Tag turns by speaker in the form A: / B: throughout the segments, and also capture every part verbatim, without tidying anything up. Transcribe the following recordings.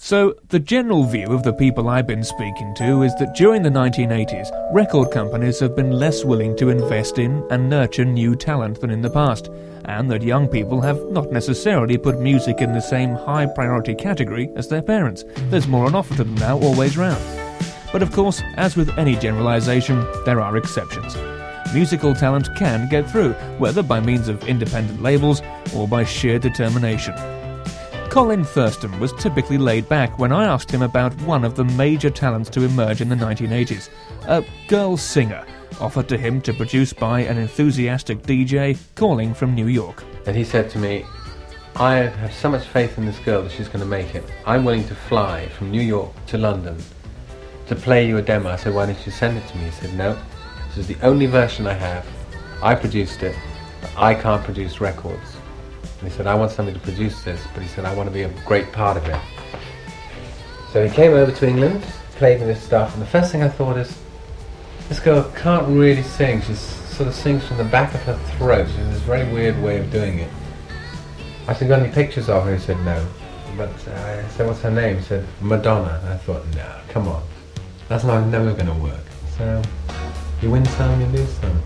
A: So, the general view of the people I've been speaking to is that during the nineteen eighties, record companies have been less willing to invest in and nurture new talent than in the past, and that young people have not necessarily put music in the same high-priority category as their parents. There's more on offer to them now, always round. But of course, as with any generalisation, there are exceptions. Musical talent can get through, whether by means of independent labels or by sheer determination. Colin Thurston was typically laid back when I asked him about one of the major talents to emerge in the nineteen eighties, a girl singer, offered to him to produce by an enthusiastic D J calling from New York.
B: And he said to me, I have so much faith in this girl that she's going to make it. I'm willing to fly from New York to London to play you a demo. I said, why don't you send it to me? He said, no, this is the only version I have. I produced it, but I can't produce records. And he said, I want somebody to produce this, but he said, I want to be a great part of it. So he came over to England, played me this stuff, and the first thing I thought is, this girl can't really sing. She sort of sings from the back of her throat. She has this very weird way of doing it. I said, got any pictures of her? He said, no. But uh, I said, what's her name? He said, Madonna. And I thought, no, come on. That's not never going to work. So, you win some, you lose some.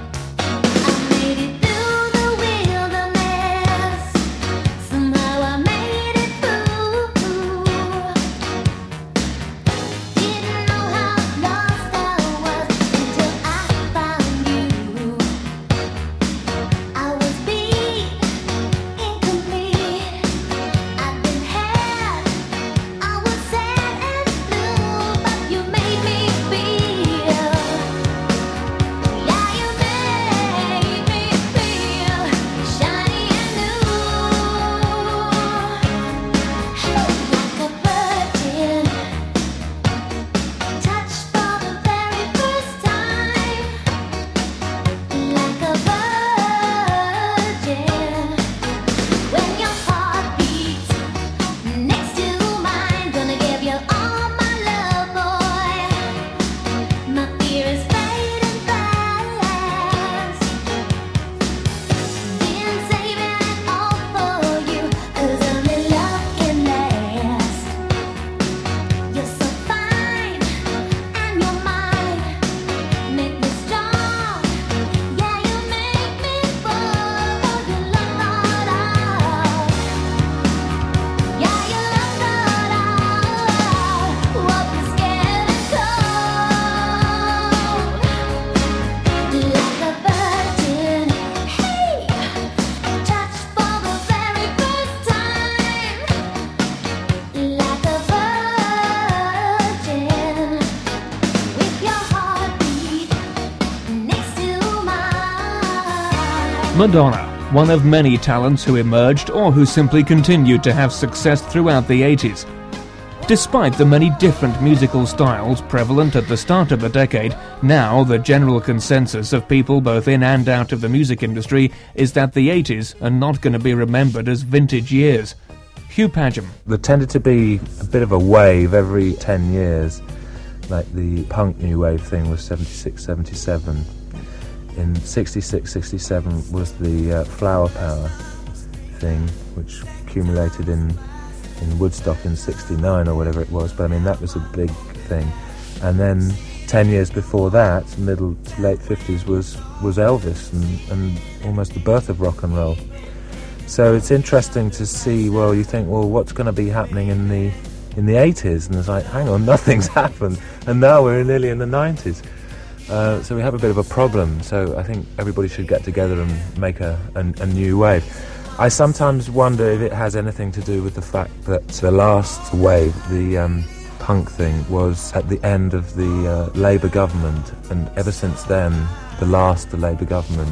A: Madonna, one of many talents who emerged or who simply continued to have success throughout the eighties. Despite the many different musical styles prevalent at the start of the decade, now the general consensus of people both in and out of the music industry is that the eighties are not going to be remembered as vintage years. Hugh Padgham.
C: There tended to be a bit of a wave every ten years, like the punk new wave thing was seventy-six, seventy-seven. In sixty-six, sixty-seven was the uh, Flower Power thing, which accumulated in, in Woodstock in sixty-nine or whatever it was, but I mean that was a big thing. And then ten years before that, middle to late fifties, was, was Elvis and, and almost the birth of rock and roll. So it's interesting to see, well, you think, well, what's going to be happening in the in the eighties? And it's like, hang on, nothing's happened. And now we're nearly in the nineties. Uh, so we have a bit of a problem. So I think everybody should get together and make a, a, a new wave. I sometimes wonder if it has anything to do with the fact that the last wave, the um, punk thing, was at the end of the uh, Labour government. And ever since then, the last the Labour government,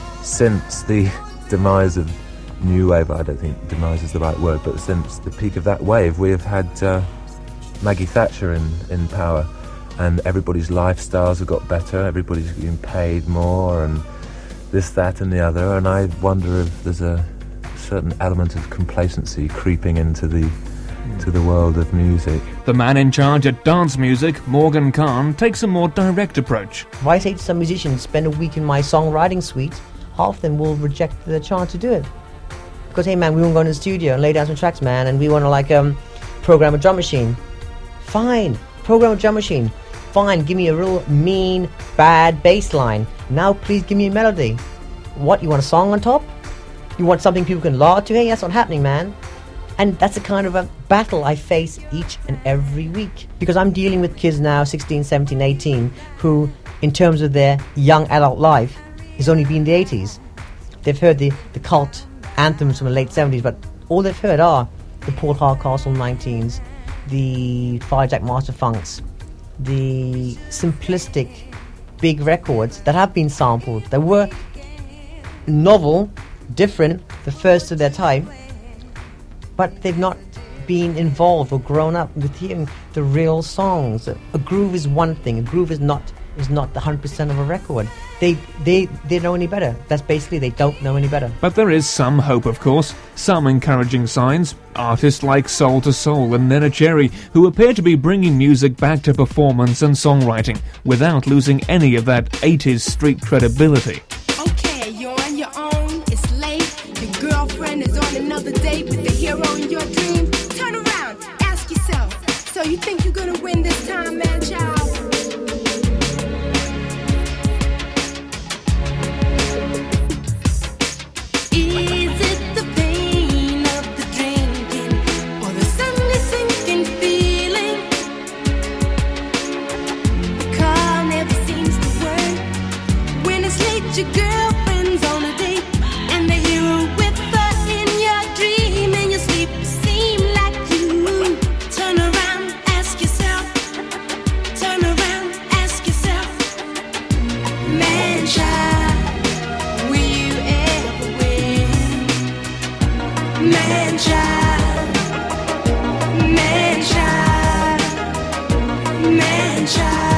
C: since the demise of New Wave, I don't think demise is the right word, but since the peak of that wave, we have had uh, Maggie Thatcher in, in power, and everybody's lifestyles have got better, everybody's being paid more, and this, that and the other, and I wonder if there's a certain element of complacency creeping into the to the world of music.
A: The man in charge at Dance Music, Morgan Khan, takes a more direct approach.
D: If I say to some musicians, spend a week in my songwriting suite, half of them will reject the chance to do it. Because, hey man, we want to go in the studio and lay down some tracks, man, and we want to like um, program a drum machine. Fine, program a drum machine. Fine, give me a real mean, bad bass line. Now please give me a melody. What, you want a song on top? You want something people can laud to? Hey, that's not happening, man. And that's the kind of a battle I face each and every week. Because I'm dealing with kids now, sixteen, seventeen, eighteen, who, in terms of their young adult life, has only been the eighties. They've heard the, the cult anthems from the late seventies, but all they've heard are the Port Hardcastle nineteens, the Firejack Master Funks, the simplistic big records that have been sampled, that were novel, different, the first of their type, but they've not been involved or grown up with hearing the real songs. A groove is one thing. A groove is not is not the one hundred percent of a record. They they they know any better. That's basically, they don't know any better.
A: But there is some hope, of course, some encouraging signs. Artists like Soul to Soul and Neneh Cherry, who appear to be bringing music back to performance and songwriting without losing any of that eighties street credibility.
E: Okay, you're on your own, it's late. Your girlfriend is on another date with the hero in your dream. Turn around, ask yourself, so you think you're gonna win this time, man, child? Your girlfriend's on a date, and the hero with her in your dream. In your sleep, seem like you. Turn around, ask yourself. Turn around, ask yourself. Man, child, will you ever win? Man, child. Man, child. Man, child.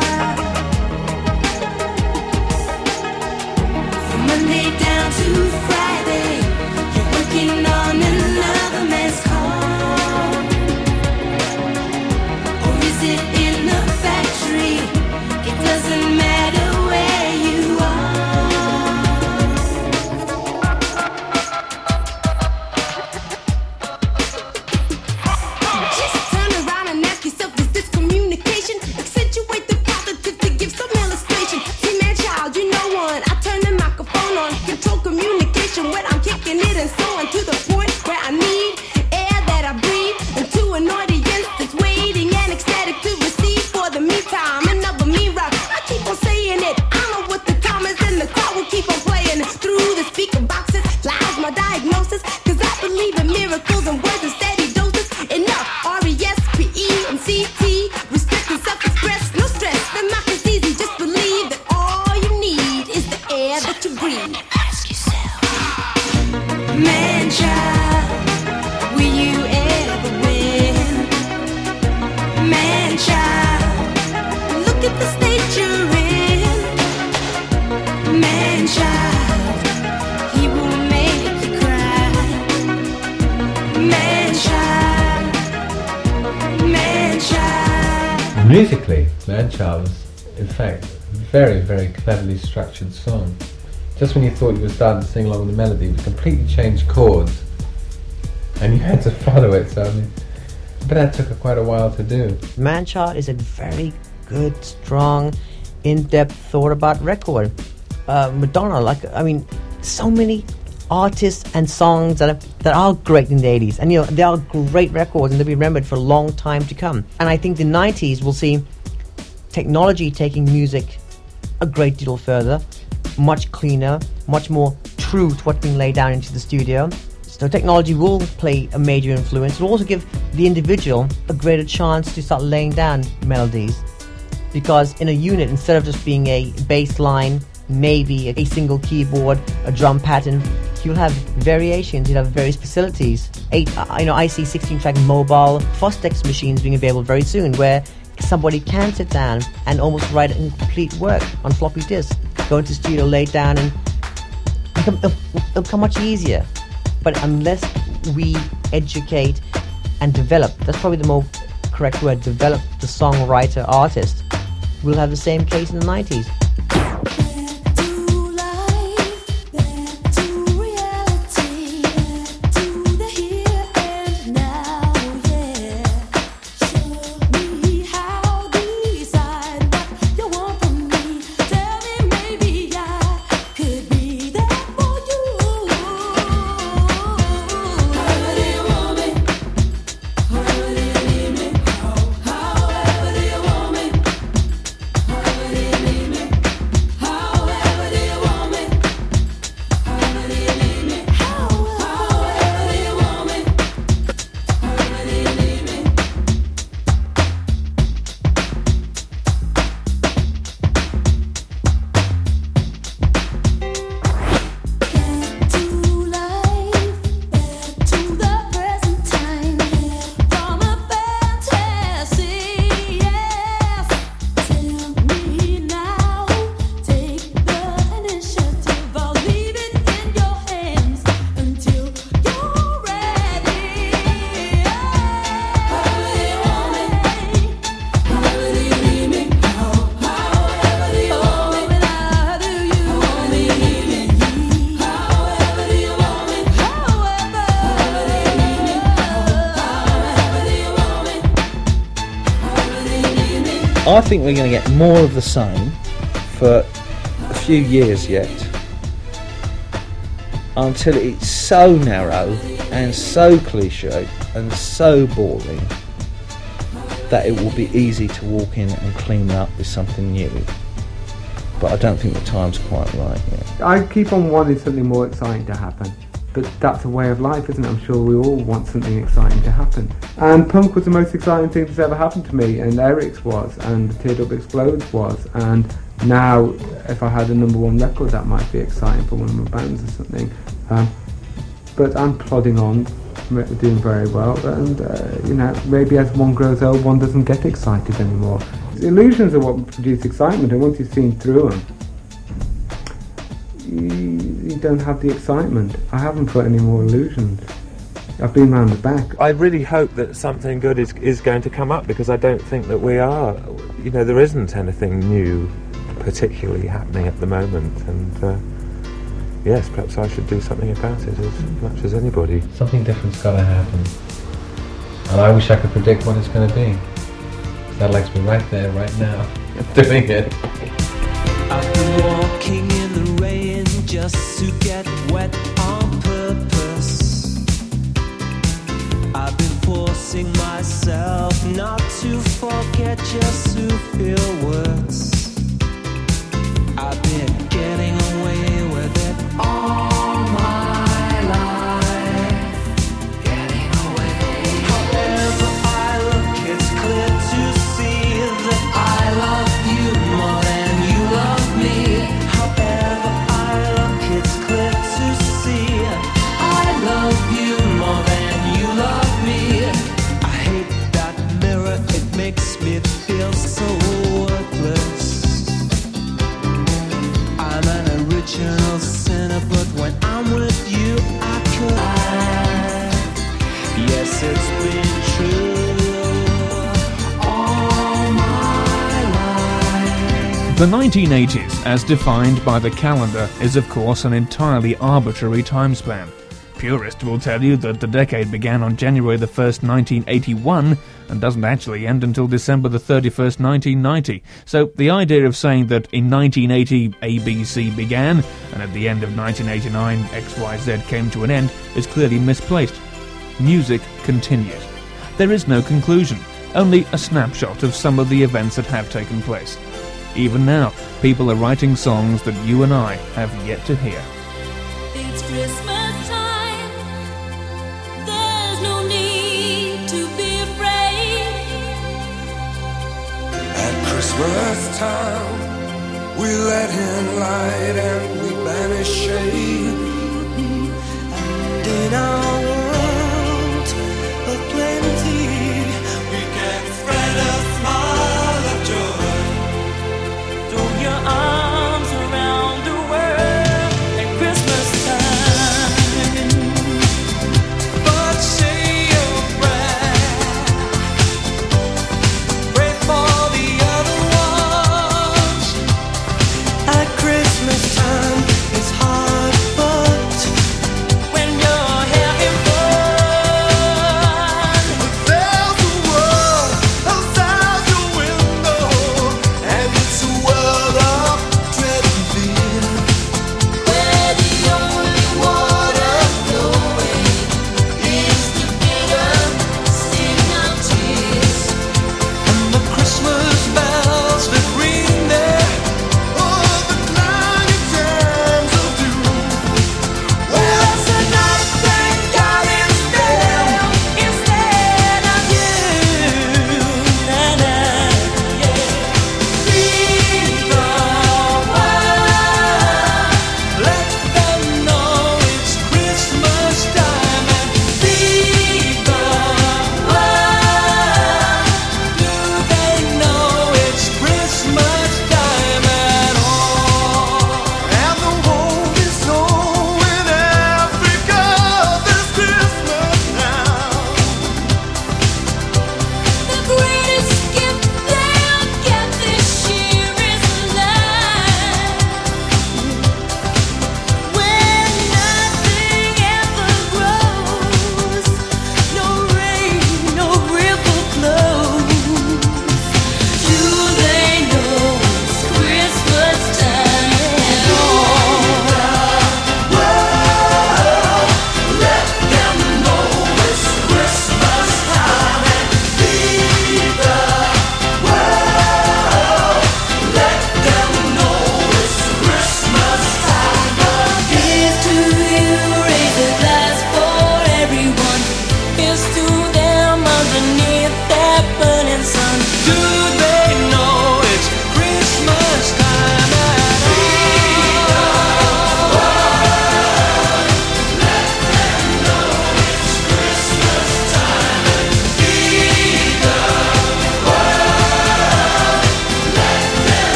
E: Monday down to Friday, you're working on another man's car. Or is it in the factory? It doesn't matter where you are. Just turn around and ask yourself, is this communication? Accentuate the positive to give some illustration. See, man, child, you know one. I turn the microphone on, control communication when I'm kicking it and so on, to the point where I need air that I breathe into an audience that's waiting and ecstatic to receive. For the meantime, another me rap. I keep on saying it. I know what the time is, and the crowd will keep on playing through the speaker boxes. Lies my diagnosis, cause I believe in miracles and words and steady doses. Enough R E S P E and C T, respect and self-express, no stress. The math is easy, just believe that all you need is the air that you breathe. Ask yourself, man, child, will you ever win? Man, child, look at the state you're in. Man, child, he will make you cry. Man, child, man, child.
B: Musically, Man Child was, in fact, a very, very cleverly structured song. Just when you thought you were starting to sing along with the melody, we completely changed chords, and you had to follow it. So I mean, but that took quite a while to do.
D: Man Child is a very good, strong, in-depth, thought-about record. Uh, Madonna, like, I mean, so many artists and songs that are, that are great in the eighties, and you know, they are great records and they'll be remembered for a long time to come. And I think the nineties will see technology taking music a great deal further, much cleaner, much more true to what's being laid down into the studio. So technology will play a major influence. It will also give the individual a greater chance to start laying down melodies, because in a unit, instead of just being a bass line, maybe a single keyboard, a drum pattern, you'll have variations, you'll have various facilities. Eight, I know I see sixteen-track mobile Fostex machines being available very soon, where somebody can sit down and almost write a complete work on floppy disk, go into the studio, lay it down, and it'll, it'll, it'll become much easier. But unless we educate and develop, that's probably the more correct word, develop the songwriter artist, we'll have the same case in the nineties.
F: I think we're going to get more of the same for a few years yet, until it's so narrow and so cliche and so boring that it will be easy to walk in and clean up with something new. But I don't think the time's quite right yet.
G: I keep on wanting something more exciting to happen, but that's a way of life, isn't it? I'm sure we all want something exciting to happen. And punk was the most exciting thing that's ever happened to me, and Eric's was, and Teardrop Explodes was, and now if I had a number one record that might be exciting for one of my bands or something. Um, but I'm plodding on, doing very well, and uh, you know, maybe as one grows old, one doesn't get excited anymore. Illusions are what produce excitement, and once you've seen through them, you, you don't have the excitement. I haven't put any more illusions. I've been round the back.
C: I really hope that something good is is going to come up, because I don't think that we are. You know, there isn't anything new particularly happening at the moment, and uh, yes, perhaps I should do something about it as much as anybody.
B: Something different's got to happen. And I wish I could predict what it's going to be. That likes me right there, right now, doing it.
H: I've been walking in the rain just to get wet on purpose. I've been forcing myself not to forget, just to feel worse. I've been getting away with it all my life, getting away. However I look, it's clear to see that I love you more than you love me. However I look, it's clear to see I love you more than you love me. I hate that mirror, it makes me feel so worthless. I'm an original sinner, but when I'm with you, I could hide. Yes, it's been true all my life.
A: The nineteen eighties, as defined by the calendar, is of course an entirely arbitrary time span. Purists will tell you that the decade began on January the first, nineteen eighty-one, and doesn't actually end until December the thirty-first, nineteen ninety. So the idea of saying that in nineteen eighty A B C began, and at the end of nineteen eighty-nine X Y Z came to an end, is clearly misplaced. Music continues. There is no conclusion, only a snapshot of some of the events that have taken place. Even now, people are writing songs that you and I have yet to hear.
E: It's Christmas time. There's no need to be afraid.
I: At Christmas time, we let in light and we banish shade.
H: And in our world of plenty, we can spread a smile of joy. Throw your arms around the world at Christmas time. But say your prayer, pray for the other ones. At Christmas time, it's hard, but when you're having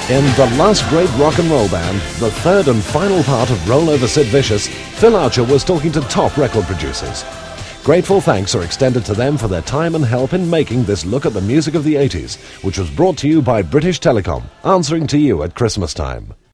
J: In The Last Great Rock and Roll Band, the third and final part of Roll Over Sid Vicious, Phil Archer was talking to top record producers. Grateful thanks are extended to them for their time and help in making this look at the music of the eighties, which was brought to you by British Telecom, answering to you at Christmas time.